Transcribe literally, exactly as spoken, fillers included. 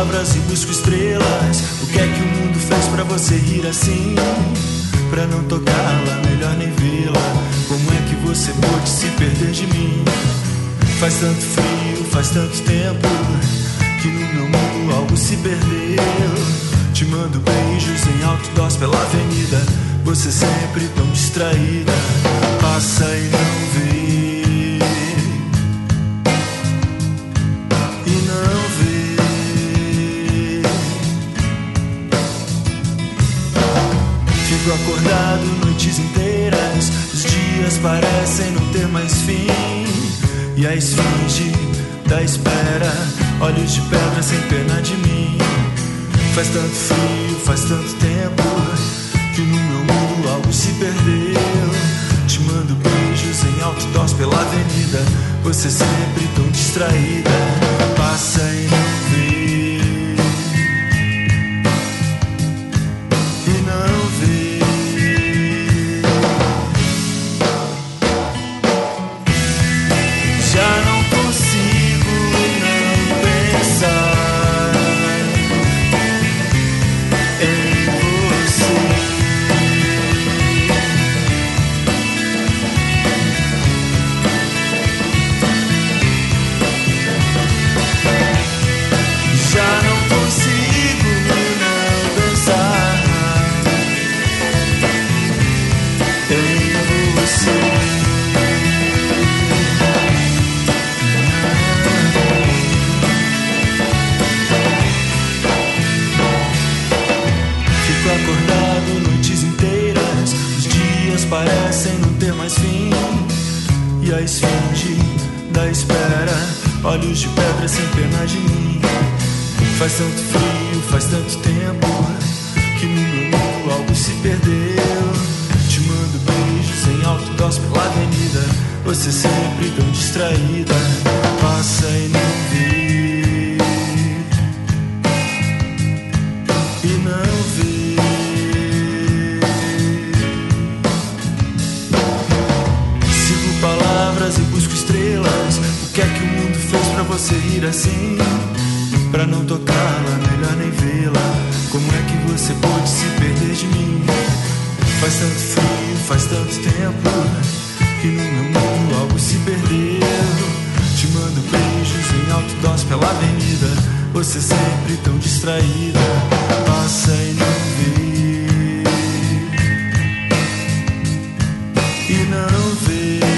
palavras e busco estrelas. O que é que o mundo fez pra você rir assim? Pra não tocá-la, melhor nem vê-la. Como é que você pôde se perder de mim? Faz tanto frio, faz tanto tempo que no meu mundo algo se perdeu. Te mando beijos em outdoors pela avenida. Você sempre tão distraída. Passa e não vê. E não vê. Fico acordado noites inteiras. Os dias parecem não ter mais fim. E a esfinge da espera, olhos de pedra sem pena de mim. Faz tanto frio, faz tanto tempo que no meu mundo algo se perdeu. Te mando beijos em outdoors pela avenida. Você sempre tão distraída. Passa e não vê. E não vê. Já não consigo não pensar parecem não ter mais fim. E a esfinge da espera, olhos de pedra sem pena de mim. Faz tanto frio, faz tanto tempo que no meu mundo algo se perdeu. Te mando beijos em outdoors pela avenida. Você sempre tão distraída. Passa e não vê. E não vê. Palavras e busco estrelas. O que é que o mundo fez pra você rir assim? Pra não tocá-la, melhor nem vê-la. Como é que você pôde se perder de mim? Faz tanto frio, faz tanto tempo que no meu mundo algo se perdeu. Te mando beijos em outdoors pela avenida. Você sempre tão distraída. Passa e não vê. E não vê.